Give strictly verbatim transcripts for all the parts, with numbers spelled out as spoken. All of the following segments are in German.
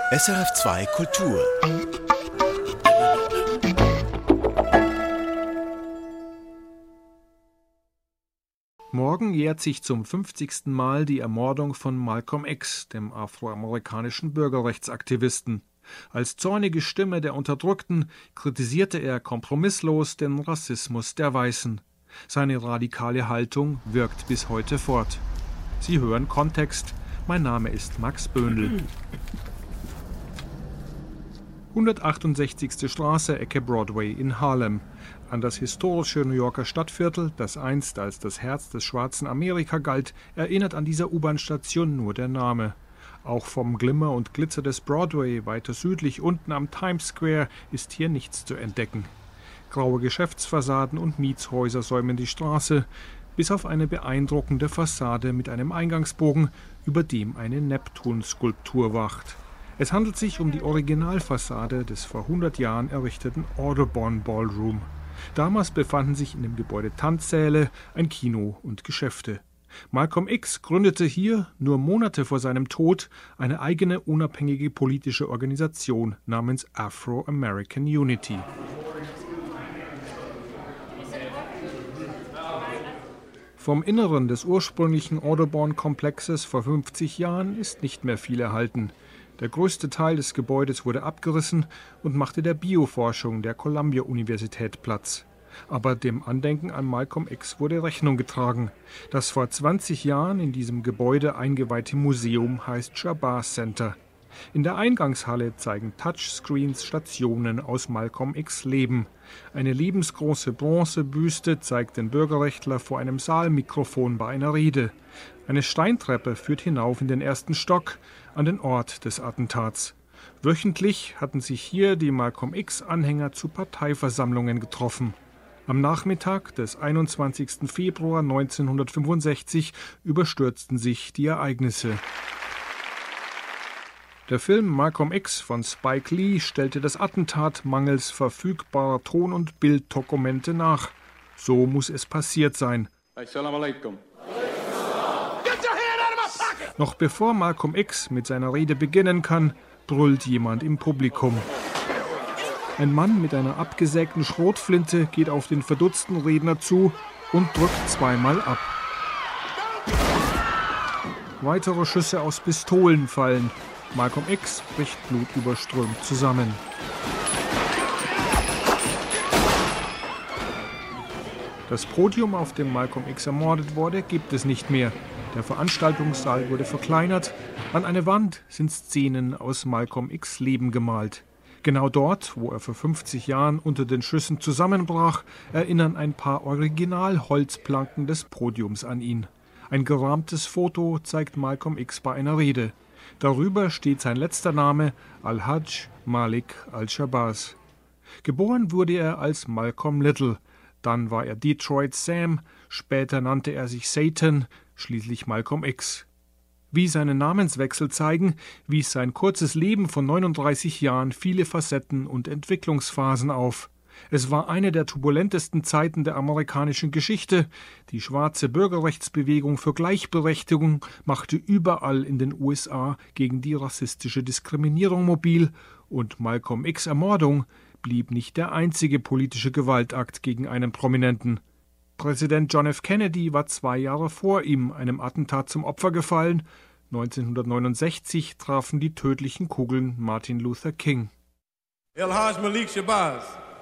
S R F zwei Kultur. Morgen jährt sich zum fünfzigsten Mal die Ermordung von Malcolm X, dem afroamerikanischen Bürgerrechtsaktivisten. Als zornige Stimme der Unterdrückten kritisierte er kompromisslos den Rassismus der Weißen. Seine radikale Haltung wirkt bis heute fort. Sie hören Kontext. Mein Name ist Max Böhnl. hundertachtundsechzigste Straße, Ecke Broadway in Harlem. An das historische New Yorker Stadtviertel, das einst als das Herz des schwarzen Amerika galt, erinnert an dieser U-Bahn-Station nur der Name. Auch vom Glimmer und Glitzer des Broadway, weiter südlich unten am Times Square, ist hier nichts zu entdecken. Graue Geschäftsfassaden und Mietshäuser säumen die Straße, bis auf eine beeindruckende Fassade mit einem Eingangsbogen, über dem eine Neptun-Skulptur wacht. Es handelt sich um die Originalfassade des vor hundert Jahren errichteten Audubon Ballroom. Damals befanden sich in dem Gebäude Tanzsäle, ein Kino und Geschäfte. Malcolm X gründete hier, nur Monate vor seinem Tod, eine eigene unabhängige politische Organisation namens Afro-American Unity. Vom Inneren des ursprünglichen Audubon-Komplexes vor fünfzig Jahren ist nicht mehr viel erhalten. Der größte Teil des Gebäudes wurde abgerissen und machte der Bioforschung der Columbia-Universität Platz. Aber dem Andenken an Malcolm X wurde Rechnung getragen. Das vor zwanzig Jahren in diesem Gebäude eingeweihte Museum heißt Shabazz Center. In der Eingangshalle zeigen Touchscreens Stationen aus Malcolm X Leben. Eine lebensgroße Bronzebüste zeigt den Bürgerrechtler vor einem Saalmikrofon bei einer Rede. Eine Steintreppe führt hinauf in den ersten Stock, an den Ort des Attentats. Wöchentlich hatten sich hier die Malcolm X-Anhänger zu Parteiversammlungen getroffen. Am Nachmittag des einundzwanzigsten Februar neunzehnhundertfünfundsechzig überstürzten sich die Ereignisse. Der Film Malcolm X von Spike Lee stellte das Attentat mangels verfügbarer Ton- und Bilddokumente nach. So muss es passiert sein. Assalamu alaikum. Noch bevor Malcolm X mit seiner Rede beginnen kann, brüllt jemand im Publikum. Ein Mann mit einer abgesägten Schrotflinte geht auf den verdutzten Redner zu und drückt zweimal ab. Weitere Schüsse aus Pistolen fallen. Malcolm X bricht blutüberströmt zusammen. Das Podium, auf dem Malcolm X ermordet wurde, gibt es nicht mehr. Der Veranstaltungssaal wurde verkleinert. An eine Wand sind Szenen aus Malcolm X Leben gemalt. Genau dort, wo er vor fünfzig Jahren unter den Schüssen zusammenbrach, erinnern ein paar Original-Holzplanken des Podiums an ihn. Ein gerahmtes Foto zeigt Malcolm X bei einer Rede. Darüber steht sein letzter Name, Al-Hajj Malik al-Shabazz. Geboren wurde er als Malcolm Little. Dann war er Detroit Sam, später nannte er sich Satan, schließlich Malcolm X. Wie seine Namenswechsel zeigen, wies sein kurzes Leben von neununddreißig Jahren viele Facetten und Entwicklungsphasen auf. Es war eine der turbulentesten Zeiten der amerikanischen Geschichte. Die schwarze Bürgerrechtsbewegung für Gleichberechtigung machte überall in den U S A gegen die rassistische Diskriminierung mobil, und Malcolm X' Ermordung blieb nicht der einzige politische Gewaltakt gegen einen Prominenten. Präsident John F. Kennedy war zwei Jahre vor ihm einem Attentat zum Opfer gefallen. neunzehnhundertneunundsechzig trafen die tödlichen Kugeln Martin Luther King. Al-Hajj Malik Shabazz.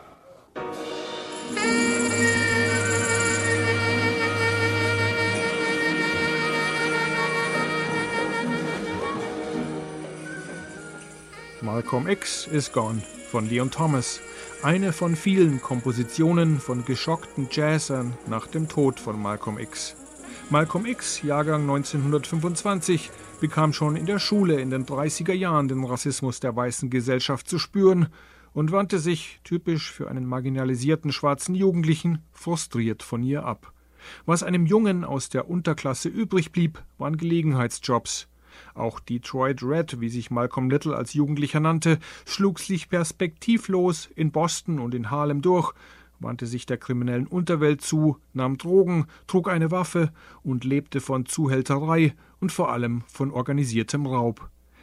Malcolm X is Gone von Leon Thomas. Eine von vielen Kompositionen von geschockten Jazzern nach dem Tod von Malcolm X. Malcolm X, Jahrgang neunzehnhundertfünfundzwanzig, bekam schon in der Schule in den dreißiger Jahren den Rassismus der weißen Gesellschaft zu spüren und wandte sich, typisch für einen marginalisierten schwarzen Jugendlichen, frustriert von ihr ab. Was einem Jungen aus der Unterklasse übrig blieb, waren Gelegenheitsjobs. Auch Detroit Red, wie sich Malcolm Little als Jugendlicher nannte, schlug sich perspektivlos in Boston und in Harlem durch, wandte sich der kriminellen Unterwelt zu, nahm Drogen, trug eine Waffe und lebte von Zuhälterei und vor allem von organisiertem Raub.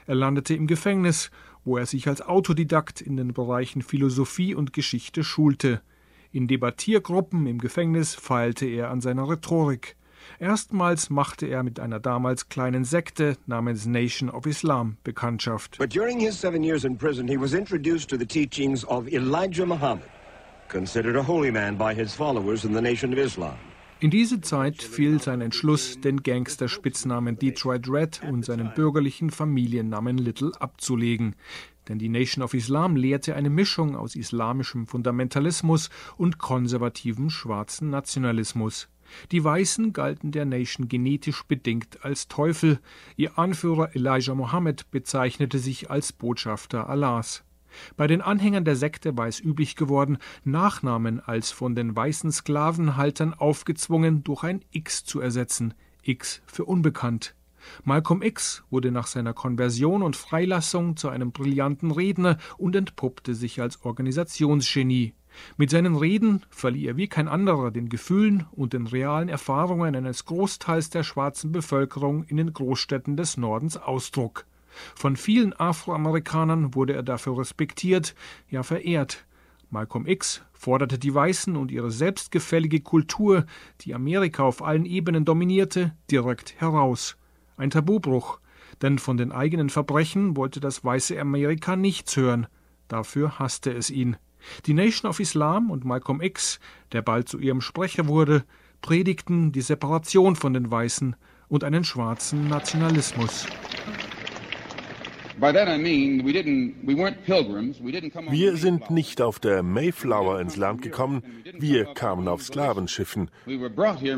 Er landete im Gefängnis, wo er sich als Autodidakt in den Bereichen Philosophie und Geschichte schulte. In Debattiergruppen im Gefängnis feilte er an seiner Rhetorik. Erstmals machte er mit einer damals kleinen Sekte namens Nation of Islam Bekanntschaft. But during his seven years in prison, he was introduced to the teachings of Elijah Muhammad, considered a holy man by his followers in the Nation of Islam. In diese Zeit fiel sein Entschluss, den Gangsterspitznamen Detroit Red und seinen bürgerlichen Familiennamen Little abzulegen. Denn die Nation of Islam lehrte eine Mischung aus islamischem Fundamentalismus und konservativem schwarzen Nationalismus. Die Weißen galten der Nation genetisch bedingt als Teufel. Ihr Anführer Elijah Muhammad bezeichnete sich als Botschafter Allahs. Bei den Anhängern der Sekte war es üblich geworden, Nachnamen als von den weißen Sklavenhaltern aufgezwungen durch ein X zu ersetzen. X für unbekannt. Malcolm X wurde nach seiner Konversion und Freilassung zu einem brillanten Redner und entpuppte sich als Organisationsgenie. Mit seinen Reden verlieh er wie kein anderer den Gefühlen und den realen Erfahrungen eines Großteils der schwarzen Bevölkerung in den Großstädten des Nordens Ausdruck. Von vielen Afroamerikanern wurde er dafür respektiert, ja verehrt. Malcolm X forderte die Weißen und ihre selbstgefällige Kultur, die Amerika auf allen Ebenen dominierte, direkt heraus. Ein Tabubruch, denn von den eigenen Verbrechen wollte das weiße Amerika nichts hören. Dafür hasste es ihn. Die Nation of Islam und Malcolm X, der bald zu ihrem Sprecher wurde, predigten die Separation von den Weißen und einen schwarzen Nationalismus. Wir sind nicht auf der Mayflower ins Land gekommen, wir kamen auf Sklavenschiffen. Our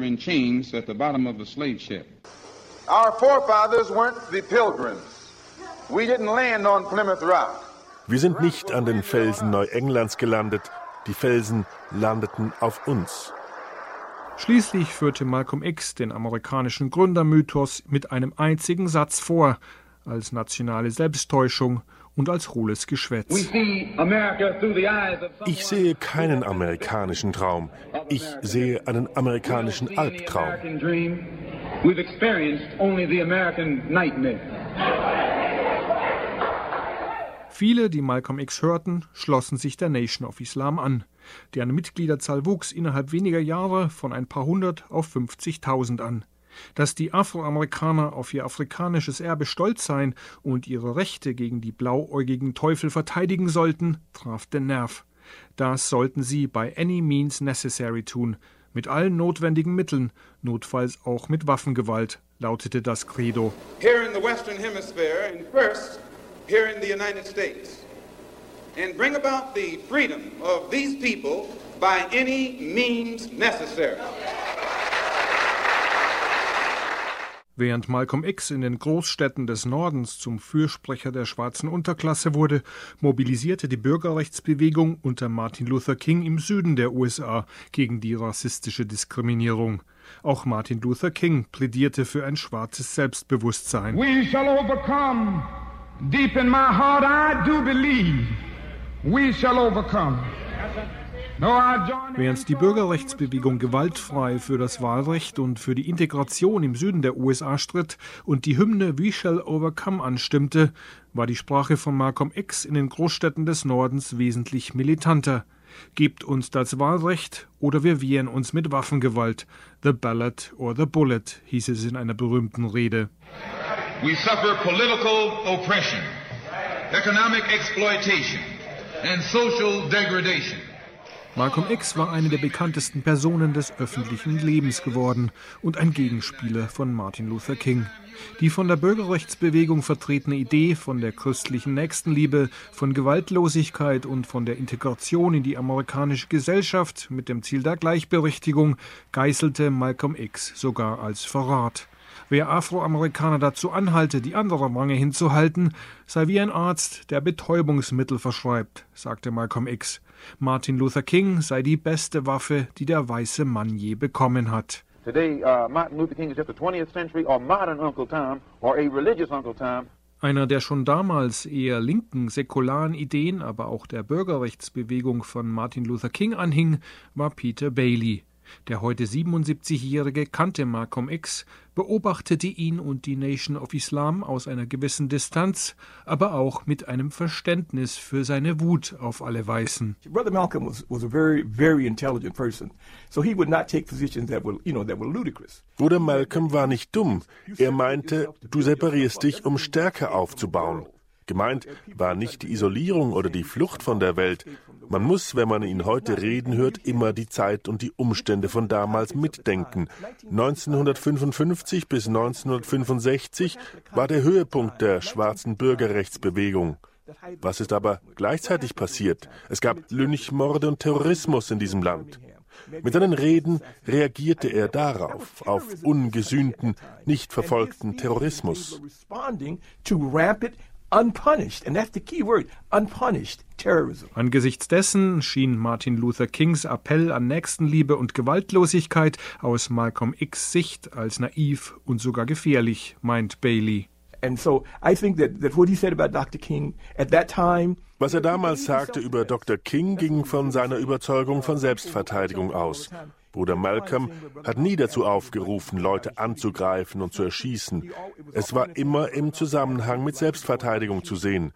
forefathers weren't the pilgrims. We didn't land on Plymouth Rock. Wir sind nicht an den Felsen Neuenglands gelandet, die Felsen landeten auf uns. Schließlich führte Malcolm X den amerikanischen Gründermythos mit einem einzigen Satz vor, als nationale Selbsttäuschung und als hohles Geschwätz. Ich sehe keinen amerikanischen Traum, ich sehe einen amerikanischen Albtraum. Viele, die Malcolm X hörten, schlossen sich der Nation of Islam an. Deren Mitgliederzahl wuchs innerhalb weniger Jahre von ein paar hundert auf fünfzigtausend an. Dass die Afroamerikaner auf ihr afrikanisches Erbe stolz seien und ihre Rechte gegen die blauäugigen Teufel verteidigen sollten, traf den Nerv. Das sollten sie by any means necessary tun, mit allen notwendigen Mitteln, notfalls auch mit Waffengewalt, lautete das Credo. Here in the Western Hemisphere and first here in the United States, and bring about the freedom of these people by any means necessary. Während Malcolm X in den Großstädten des Nordens zum Fürsprecher der schwarzen Unterklasse wurde, mobilisierte die Bürgerrechtsbewegung unter Martin Luther King im Süden der U S A gegen die rassistische Diskriminierung. Auch Martin Luther King plädierte für ein schwarzes Selbstbewusstsein. We shall overcome. Deep in my heart I do believe we shall overcome. Während die Bürgerrechtsbewegung gewaltfrei für das Wahlrecht und für die Integration im Süden der U S A stritt und die Hymne We Shall Overcome anstimmte, war die Sprache von Malcolm X in den Großstädten des Nordens wesentlich militanter. Gebt uns das Wahlrecht oder wir wehren uns mit Waffengewalt. The ballot or the bullet, hieß es in einer berühmten Rede. We suffer political oppression, economic exploitation and social degradation. Malcolm X war eine der bekanntesten Personen des öffentlichen Lebens geworden und ein Gegenspieler von Martin Luther King. Die von der Bürgerrechtsbewegung vertretene Idee von der christlichen Nächstenliebe, von Gewaltlosigkeit und von der Integration in die amerikanische Gesellschaft mit dem Ziel der Gleichberechtigung geißelte Malcolm X sogar als Verrat. Wer Afroamerikaner dazu anhalte, die andere Wange hinzuhalten, sei wie ein Arzt, der Betäubungsmittel verschreibt, sagte Malcolm X. Martin Luther King sei die beste Waffe, die der weiße Mann je bekommen hat. Today, uh, Martin Luther King is just a twentieth century or modern Uncle Tom or a religious Uncle Tom. Einer der schon damals eher linken, säkularen Ideen, aber auch der Bürgerrechtsbewegung von Martin Luther King anhing, war Peter Bailey. Der heute siebenundsiebzigjährige kannte Malcolm X, beobachtete ihn und die Nation of Islam aus einer gewissen Distanz, aber auch mit einem Verständnis für seine Wut auf alle Weißen. Brother Malcolm was, was a very, very intelligent person, so he would not take positions that were, you know, that were ludicrous. Bruder Malcolm war nicht dumm. Er meinte, du separierst dich, um Stärke aufzubauen. Gemeint war nicht die Isolierung oder die Flucht von der Welt. Man muss, wenn man ihn heute reden hört, immer die Zeit und die Umstände von damals mitdenken. neunzehnhundertfünfundfünfzig bis neunzehnhundertfünfundsechzig war der Höhepunkt der schwarzen Bürgerrechtsbewegung. Was ist aber gleichzeitig passiert? Es gab Lynchmorde und Terrorismus in diesem Land. Mit seinen Reden reagierte er darauf, auf ungesühnten, nicht verfolgten Terrorismus. Unpunished, and that's the key word, unpunished terrorism. Angesichts dessen schien Martin Luther Kings Appell an Nächstenliebe und Gewaltlosigkeit aus Malcolm X Sicht als naiv und sogar gefährlich, meint Bailey. And so I think that, that what he said about Doktor King at that time. Was er damals sagte über Doktor King, ging von seiner Überzeugung von Selbstverteidigung aus. Bruder Malcolm hat nie dazu aufgerufen, Leute anzugreifen und zu erschießen. Es war immer im Zusammenhang mit Selbstverteidigung zu sehen.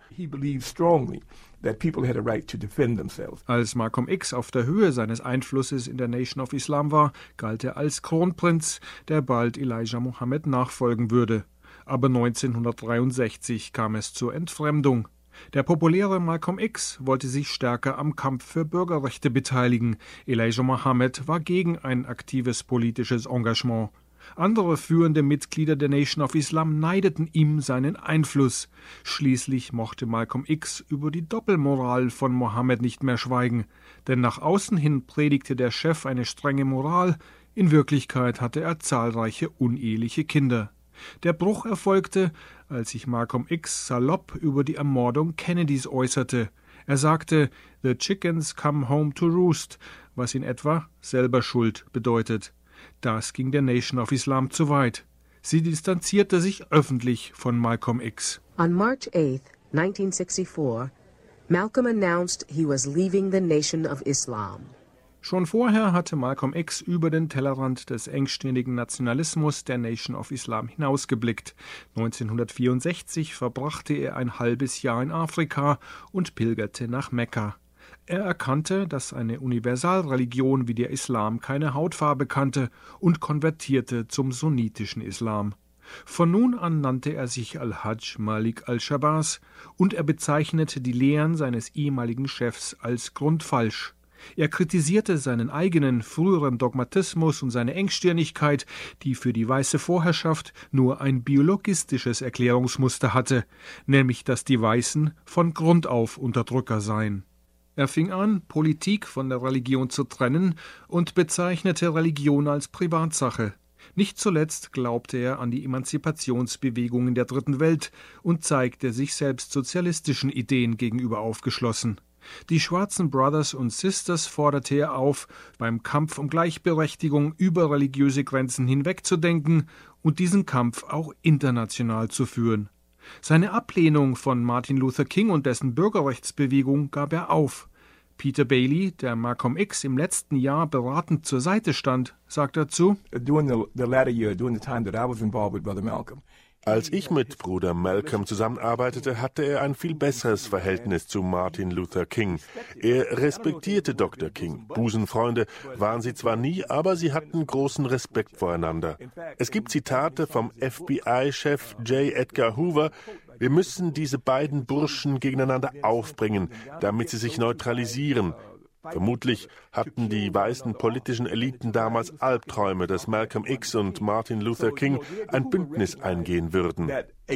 Als Malcolm X auf der Höhe seines Einflusses in der Nation of Islam war, galt er als Kronprinz, der bald Elijah Muhammad nachfolgen würde. Aber neunzehnhundertdreiundsechzig kam es zur Entfremdung. Der populäre Malcolm X wollte sich stärker am Kampf für Bürgerrechte beteiligen. Elijah Muhammad war gegen ein aktives politisches Engagement. Andere führende Mitglieder der Nation of Islam neideten ihm seinen Einfluss. Schließlich mochte Malcolm X über die Doppelmoral von Muhammad nicht mehr schweigen. Denn nach außen hin predigte der Chef eine strenge Moral. In Wirklichkeit hatte er zahlreiche uneheliche Kinder. Der Bruch erfolgte, als sich Malcolm X salopp über die Ermordung Kennedys äußerte. Er sagte, "The chickens come home to roost", was in etwa selber Schuld bedeutet. Das ging der Nation of Islam zu weit. Sie distanzierte sich öffentlich von Malcolm X. On March eighth, nineteen sixty-four, Malcolm announced he was leaving the Nation of Islam. Schon vorher hatte Malcolm X über den Tellerrand des engstirnigen Nationalismus der Nation of Islam hinausgeblickt. neunzehnhundertvierundsechzig verbrachte er ein halbes Jahr in Afrika und pilgerte nach Mekka. Er erkannte, dass eine Universalreligion wie der Islam keine Hautfarbe kannte und konvertierte zum sunnitischen Islam. Von nun an nannte er sich Al-Hajj Malik al-Shabazz und er bezeichnete die Lehren seines ehemaligen Chefs als grundfalsch. Er kritisierte seinen eigenen früheren Dogmatismus und seine Engstirnigkeit, die für die weiße Vorherrschaft nur ein biologistisches Erklärungsmuster hatte, nämlich dass die Weißen von Grund auf Unterdrücker seien. Er fing an, Politik von der Religion zu trennen und bezeichnete Religion als Privatsache. Nicht zuletzt glaubte er an die Emanzipationsbewegungen der Dritten Welt und zeigte sich selbst sozialistischen Ideen gegenüber aufgeschlossen. Die schwarzen Brothers und Sisters forderte er auf, beim Kampf um Gleichberechtigung über religiöse Grenzen hinwegzudenken und diesen Kampf auch international zu führen. Seine Ablehnung von Martin Luther King und dessen Bürgerrechtsbewegung gab er auf. Peter Bailey, der Malcolm X im letzten Jahr beratend zur Seite stand, sagt dazu: During the, the latter year, during the time that I was involved with Brother Malcolm, Als ich mit Bruder Malcolm zusammenarbeitete, hatte er ein viel besseres Verhältnis zu Martin Luther King. Er respektierte Doktor King. Busenfreunde waren sie zwar nie, aber sie hatten großen Respekt voreinander. Es gibt Zitate vom F B I-Chef J. Edgar Hoover: Wir müssen diese beiden Burschen gegeneinander aufbringen, damit sie sich neutralisieren. Vermutlich hatten die weißen politischen Eliten damals Albträume, dass Malcolm X und Martin Luther King ein Bündnis eingehen würden.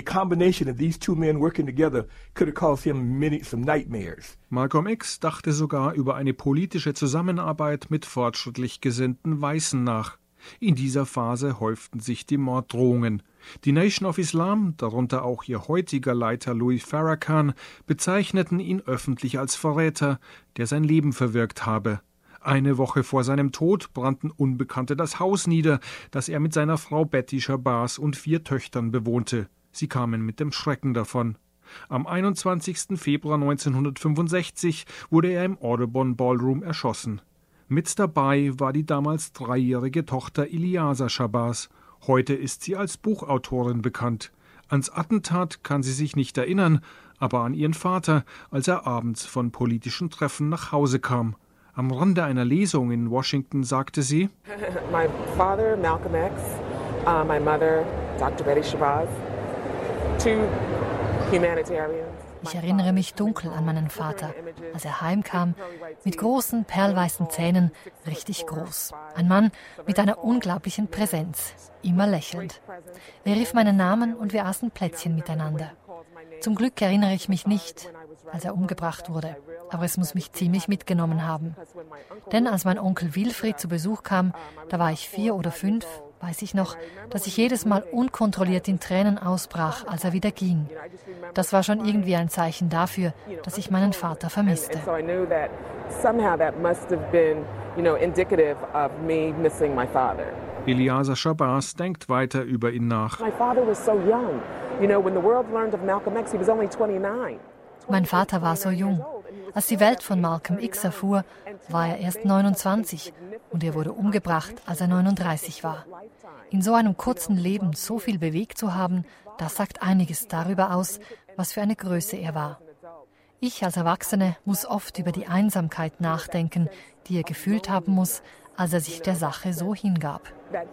Malcolm X dachte sogar über eine politische Zusammenarbeit mit fortschrittlich gesinnten Weißen nach. In dieser Phase häuften sich die Morddrohungen. Die Nation of Islam, darunter auch ihr heutiger Leiter Louis Farrakhan, bezeichneten ihn öffentlich als Verräter, der sein Leben verwirkt habe. Eine Woche vor seinem Tod brannten Unbekannte das Haus nieder, das er mit seiner Frau Betty Shabazz und vier Töchtern bewohnte. Sie kamen mit dem Schrecken davon. Am einundzwanzigsten Februar neunzehnhundertfünfundsechzig wurde er im Audubon Ballroom erschossen. Mit dabei war die damals dreijährige Tochter Ileasa Shabazz. Heute ist sie als Buchautorin bekannt. Ans Attentat kann sie sich nicht erinnern, aber an ihren Vater, als er abends von politischen Treffen nach Hause kam. Am Rande einer Lesung in Washington sagte sie: My father, Malcolm X, uh, my mother, Doktor Betty Shabazz, two humanitarians. Ich erinnere mich dunkel an meinen Vater, als er heimkam, mit großen, perlweißen Zähnen, richtig groß. Ein Mann mit einer unglaublichen Präsenz, immer lächelnd. Er rief meinen Namen und wir aßen Plätzchen miteinander. Zum Glück erinnere ich mich nicht, als er umgebracht wurde, aber es muss mich ziemlich mitgenommen haben. Denn als mein Onkel Wilfried zu Besuch kam, da war ich vier oder fünf, weiß ich noch, dass ich jedes Mal unkontrolliert in Tränen ausbrach, als er wieder ging. Das war schon irgendwie ein Zeichen dafür, dass ich meinen Vater vermisste. Ileasa Shabazz denkt weiter über ihn nach. Mein Vater war so jung. Als die Welt von Malcolm X erfuhr, war er erst neunundzwanzig und er wurde umgebracht, als er neununddreißig war. In so einem kurzen Leben so viel bewegt zu haben, das sagt einiges darüber aus, was für eine Größe er war. Ich als Erwachsene muss oft über die Einsamkeit nachdenken, die er gefühlt haben muss, als er sich der Sache so hingab.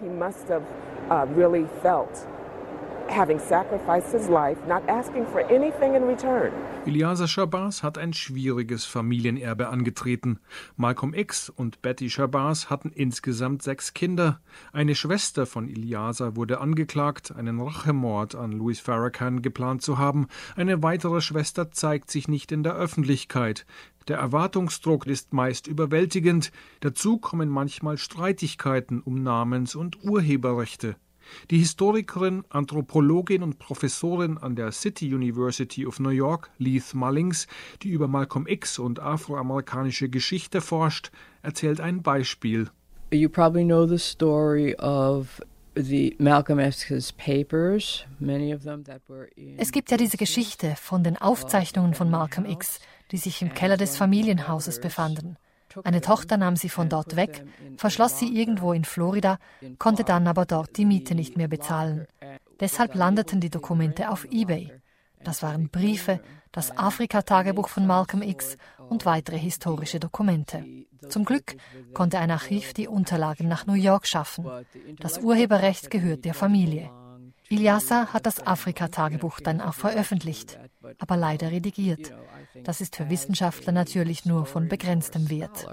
Ileasa Shabazz hat ein schwieriges Familienerbe angetreten. Malcolm X und Betty Shabazz hatten insgesamt sechs Kinder. Eine Schwester von Ileasa wurde angeklagt, einen Rachemord an Louis Farrakhan geplant zu haben. Eine weitere Schwester zeigt sich nicht in der Öffentlichkeit. Der Erwartungsdruck ist meist überwältigend. Dazu kommen manchmal Streitigkeiten um Namens- und Urheberrechte. Die Historikerin, Anthropologin und Professorin an der City University of New York, Leith Mullings, die über Malcolm X und afroamerikanische Geschichte forscht, erzählt ein Beispiel. You probably know the story of the Malcolm X's papers, many of them that were in. Es gibt ja diese Geschichte von den Aufzeichnungen von Malcolm X, die sich im Keller des Familienhauses befanden. Eine Tochter nahm sie von dort weg, verschloss sie irgendwo in Florida, konnte dann aber dort die Miete nicht mehr bezahlen. Deshalb landeten die Dokumente auf eBay. Das waren Briefe, das Afrika-Tagebuch von Malcolm X und weitere historische Dokumente. Zum Glück konnte ein Archiv die Unterlagen nach New York schaffen. Das Urheberrecht gehört der Familie. Ileasa hat das Afrika-Tagebuch dann auch veröffentlicht, aber leider redigiert. Das ist für Wissenschaftler natürlich nur von begrenztem Wert.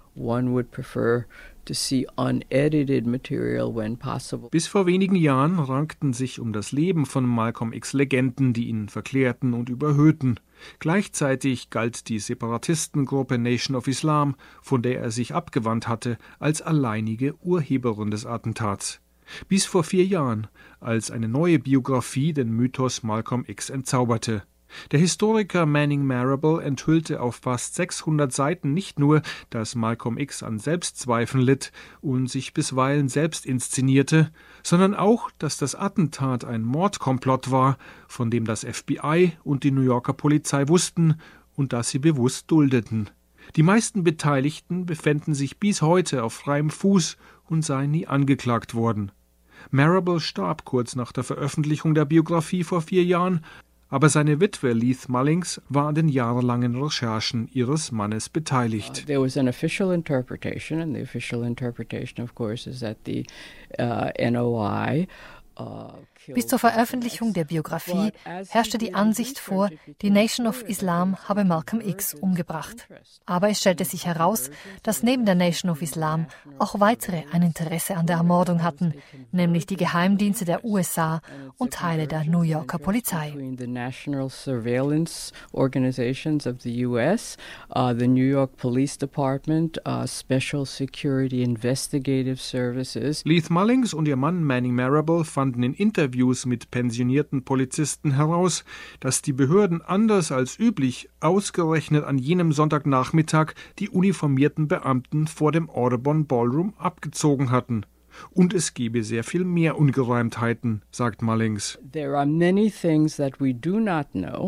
Bis vor wenigen Jahren rankten sich um das Leben von Malcolm X Legenden, die ihn verklärten und überhöhten. Gleichzeitig galt die Separatistengruppe Nation of Islam, von der er sich abgewandt hatte, als alleinige Urheberin des Attentats. Bis vor vier Jahren, als eine neue Biografie den Mythos Malcolm X entzauberte. Der Historiker Manning Marable enthüllte auf fast sechshundert Seiten nicht nur, dass Malcolm X an Selbstzweifeln litt und sich bisweilen selbst inszenierte, sondern auch, dass das Attentat ein Mordkomplott war, von dem das F B I und die New Yorker Polizei wussten und das sie bewusst duldeten. Die meisten Beteiligten befänden sich bis heute auf freiem Fuß und seien nie angeklagt worden. Marable starb kurz nach der Veröffentlichung der Biografie vor vier Jahren, aber seine Witwe Leith Mullings war an den jahrelangen Recherchen ihres Mannes beteiligt. Uh, there was an official interpretation, and the official interpretation, of course, is that the uh, N O I uh, Bis zur Veröffentlichung der Biografie herrschte die Ansicht vor, die Nation of Islam habe Malcolm X umgebracht. Aber es stellte sich heraus, dass neben der Nation of Islam auch weitere ein Interesse an der Ermordung hatten, nämlich die Geheimdienste der U S A und Teile der New Yorker Polizei. The National Surveillance Organizations of the U S, uh, the New York Police Department, uh, Special Security Investigative Services. Leith Mullings und ihr Mann Manning Marable fanden in Interviews mit pensionierten Polizisten heraus, dass die Behörden anders als üblich ausgerechnet an jenem Sonntagnachmittag die uniformierten Beamten vor dem Audubon Ballroom abgezogen hatten. Und es gebe sehr viel mehr Ungereimtheiten, sagt Mullings. There are many things that we do not know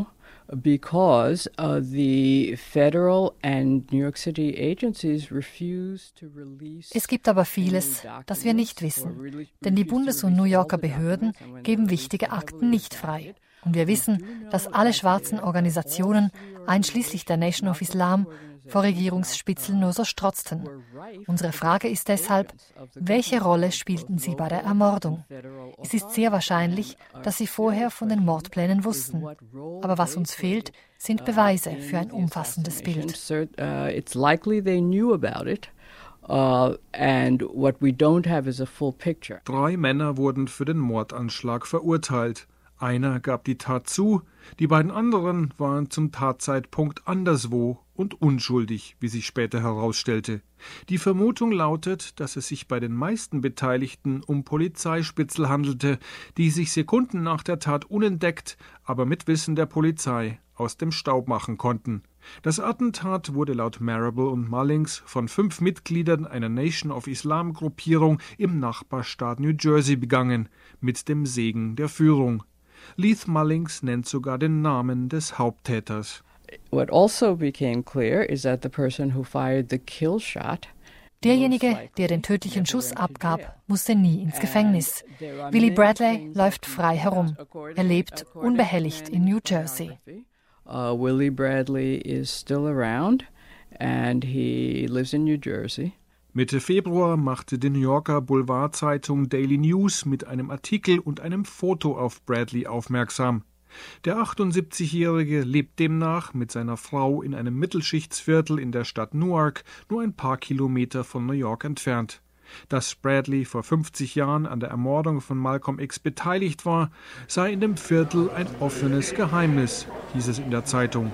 because uh, the federal and New York City agencies refuse to release. Es gibt aber vieles, das wir nicht wissen, denn die Bundes- und New Yorker Behörden geben wichtige Akten nicht frei. Und wir wissen, dass alle schwarzen Organisationen, einschließlich der Nation of Islam, vor Regierungsspitzeln nur so strotzten. Unsere Frage ist deshalb, welche Rolle spielten sie bei der Ermordung? Es ist sehr wahrscheinlich, dass sie vorher von den Mordplänen wussten. Aber was uns fehlt, sind Beweise für ein umfassendes Bild. It's likely they knew about it. Uh, and what we don't have is a full picture. Drei Männer wurden für den Mordanschlag verurteilt. Einer gab die Tat zu, die beiden anderen waren zum Tatzeitpunkt anderswo und unschuldig, wie sich später herausstellte. Die Vermutung lautet, dass es sich bei den meisten Beteiligten um Polizeispitzel handelte, die sich Sekunden nach der Tat unentdeckt, aber mit Wissen der Polizei aus dem Staub machen konnten. Das Attentat wurde laut Marable und Mullings von fünf Mitgliedern einer Nation of Islam Gruppierung im Nachbarstaat New Jersey begangen, mit dem Segen der Führung. Leith Mullings nennt sogar den Namen des Haupttäters. What also became clear is that the person who fired the kill shot. Derjenige, der den tödlichen Schuss abgab, musste nie ins Gefängnis. Willie Bradley läuft frei herum. Er lebt unbehelligt in New Jersey. Uh, Willie Bradley is still around and he lives in New Jersey. Mitte Februar machte die New Yorker Boulevardzeitung Daily News mit einem Artikel und einem Foto auf Bradley aufmerksam. Der achtundsiebzigjährige lebt demnach mit seiner Frau in einem Mittelschichtsviertel in der Stadt Newark, nur ein paar Kilometer von New York entfernt. Dass Bradley vor fünfzig Jahren an der Ermordung von Malcolm X beteiligt war, sei in dem Viertel ein offenes Geheimnis, hieß es in der Zeitung.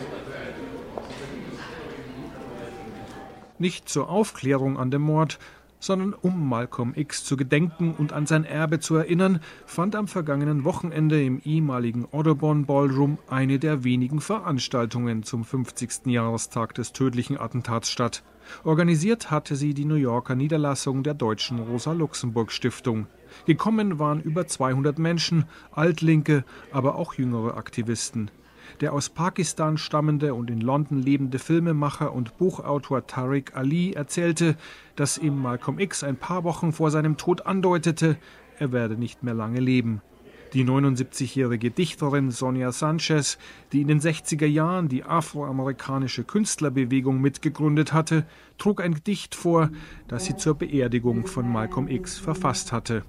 Nicht zur Aufklärung an dem Mord, sondern um Malcolm X zu gedenken und an sein Erbe zu erinnern, fand am vergangenen Wochenende im ehemaligen Audubon Ballroom eine der wenigen Veranstaltungen zum fünfzigsten Jahrestag des tödlichen Attentats statt. Organisiert hatte sie die New Yorker Niederlassung der Deutschen Rosa-Luxemburg-Stiftung. Gekommen waren über zweihundert Menschen, Altlinke, aber auch jüngere Aktivisten. Der aus Pakistan stammende und in London lebende Filmemacher und Buchautor Tariq Ali erzählte, dass ihm Malcolm X ein paar Wochen vor seinem Tod andeutete, er werde nicht mehr lange leben. Die neunundsiebzigjährige Dichterin Sonia Sanchez, die in den sechziger Jahren die afroamerikanische Künstlerbewegung mitgegründet hatte, trug ein Gedicht vor, das sie zur Beerdigung von Malcolm X verfasst hatte.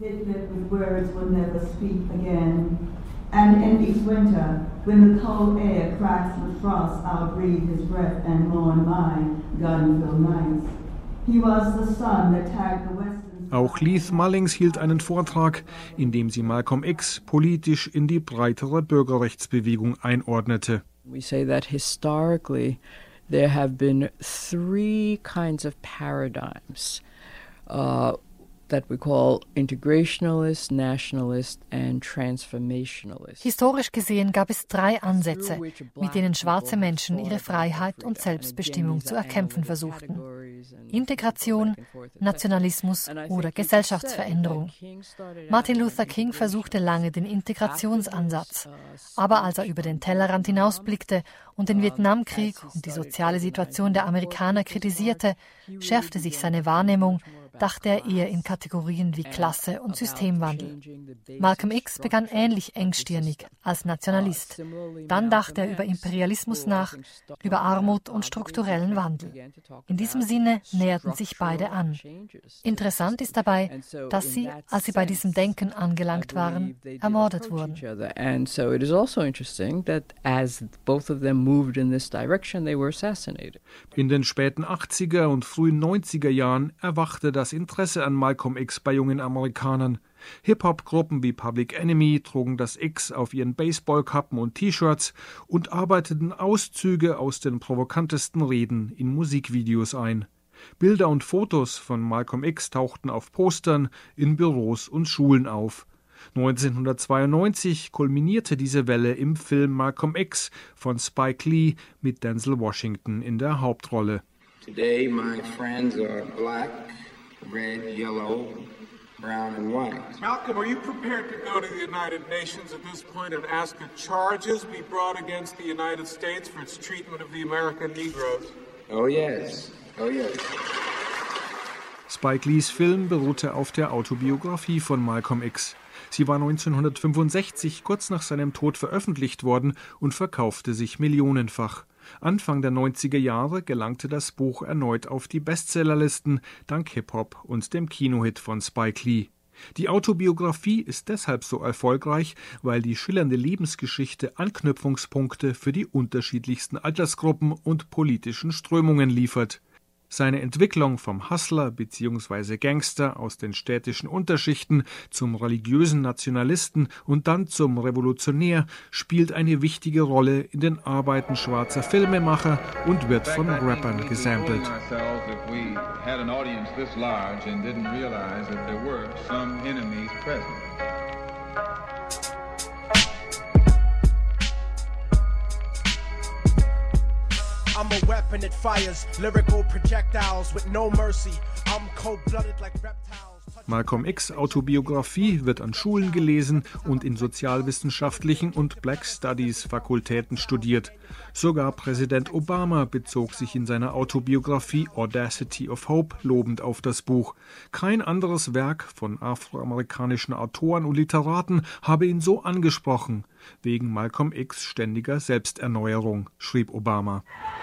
And in each winter, when the cold air cracks with frost, I'll breathe his breath and mourn my Gardenville nights. He was the sun that tagged the western. Auch Leith Mullings hielt einen Vortrag, in dem sie Malcolm X politisch in die breitere Bürgerrechtsbewegung einordnete. We say that historically there have been three kinds of paradigms. Uh, that we call integrationalist, nationalist and transformationalist. Historisch gesehen gab es drei Ansätze, mit denen schwarze Menschen ihre Freiheit und Selbstbestimmung zu erkämpfen versuchten. Integration, Nationalismus oder Gesellschaftsveränderung. Martin Luther King versuchte lange den Integrationsansatz, aber als er über den Tellerrand hinausblickte und den Vietnamkrieg und die soziale Situation der Amerikaner kritisierte, schärfte sich seine Wahrnehmung, dachte er eher in Kategorien wie Klasse und Systemwandel. Malcolm X begann ähnlich engstirnig als Nationalist. Dann dachte er über Imperialismus nach, über Armut und strukturellen Wandel. In diesem Sinne näherten sich beide an. Interessant ist dabei, dass sie, als sie bei diesem Denken angelangt waren, ermordet wurden. And so it is also interesting that as both of them moved in this direction, they were assassinated. In den späten achtziger und frühen neunziger Jahren erwachte das Interesse an Malcolm X bei jungen Amerikanern. Hip-Hop-Gruppen wie Public Enemy trugen das X auf ihren Baseballkappen und T-Shirts und arbeiteten Auszüge aus den provokantesten Reden in Musikvideos ein. Bilder und Fotos von Malcolm X tauchten auf Postern, in Büros und Schulen auf. neunzehnhundertzweiundneunzig kulminierte diese Welle im Film Malcolm X von Spike Lee mit Denzel Washington in der Hauptrolle. Today my friends are black, red, yellow, brown and white. Malcolm, are you prepared to go to the United Nations at this point and ask that charges be brought against the United States for its treatment of the American Negroes? Oh yes, oh yes. Spike Lees Film beruhte auf der Autobiografie von Malcolm X. Sie war neunzehnhundertfünfundsechzig kurz nach seinem Tod veröffentlicht worden und verkaufte sich millionenfach. Anfang der neunziger Jahre gelangte das Buch erneut auf die Bestsellerlisten dank Hip-Hop und dem Kinohit von Spike Lee. Die Autobiografie ist deshalb so erfolgreich, weil die schillernde Lebensgeschichte Anknüpfungspunkte für die unterschiedlichsten Altersgruppen und politischen Strömungen liefert. Seine Entwicklung vom Hustler bzw. Gangster aus den städtischen Unterschichten zum religiösen Nationalisten und dann zum Revolutionär spielt eine wichtige Rolle in den Arbeiten schwarzer Filmemacher und wird von Rappern gesampelt. I'm a weapon that fires lyrical projectiles with no mercy. I'm cold-blooded like reptiles. Malcolm X Autobiografie wird an Schulen gelesen und in sozialwissenschaftlichen und Black Studies Fakultäten studiert. Sogar Präsident Obama bezog sich in seiner Autobiografie Audacity of Hope lobend auf das Buch. Kein anderes Werk von afroamerikanischen Autoren und Literaten habe ihn so angesprochen. Wegen Malcolm X ständiger Selbsterneuerung, schrieb Obama.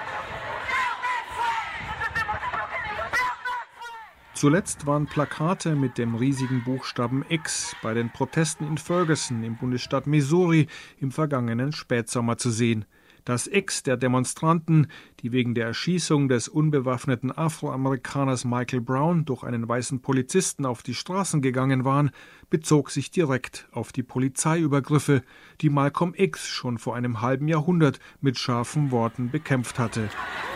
Zuletzt waren Plakate mit dem riesigen Buchstaben X bei den Protesten in Ferguson im Bundesstaat Missouri im vergangenen Spätsommer zu sehen. Das X der Demonstranten, die wegen der Erschießung des unbewaffneten Afroamerikaners Michael Brown durch einen weißen Polizisten auf die Straßen gegangen waren, bezog sich direkt auf die Polizeiübergriffe, die Malcolm X schon vor einem halben Jahrhundert mit scharfen Worten bekämpft hatte.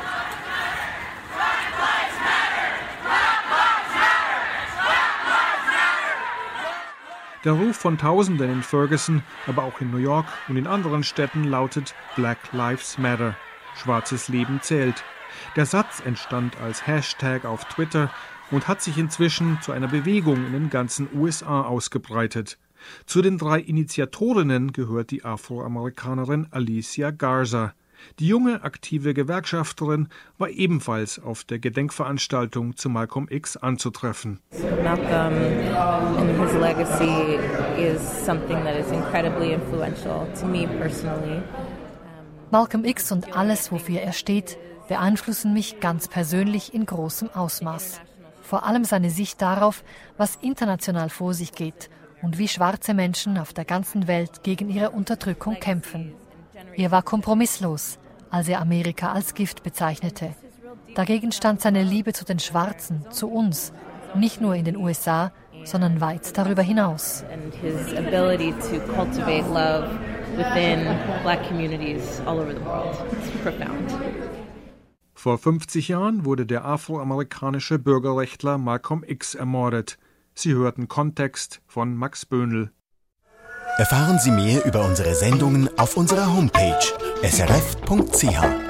Der Ruf von Tausenden in Ferguson, aber auch in New York und in anderen Städten lautet Black Lives Matter. Schwarzes Leben zählt. Der Satz entstand als Hashtag auf Twitter und hat sich inzwischen zu einer Bewegung in den ganzen U S A ausgebreitet. Zu den drei Initiatorinnen gehört die Afroamerikanerin Alicia Garza. Die junge, aktive Gewerkschafterin war ebenfalls auf der Gedenkveranstaltung zu Malcolm X anzutreffen. Malcolm and his legacy is something that is incredibly influential to me personally. Malcolm X und alles, wofür er steht, beeinflussen mich ganz persönlich in großem Ausmaß. Vor allem seine Sicht darauf, was international vor sich geht und wie schwarze Menschen auf der ganzen Welt gegen ihre Unterdrückung kämpfen. Er war kompromisslos, als er Amerika als Gift bezeichnete. Dagegen stand seine Liebe zu den Schwarzen, zu uns, nicht nur in den U S A, sondern weit darüber hinaus. And his ability to cultivate love within black communities all over the world. It's profound. Vor fünfzig Jahren wurde der afroamerikanische Bürgerrechtler Malcolm X ermordet. Sie hörten Kontext von Max Böhnl. Erfahren Sie mehr über unsere Sendungen auf unserer Homepage s r f punkt c h.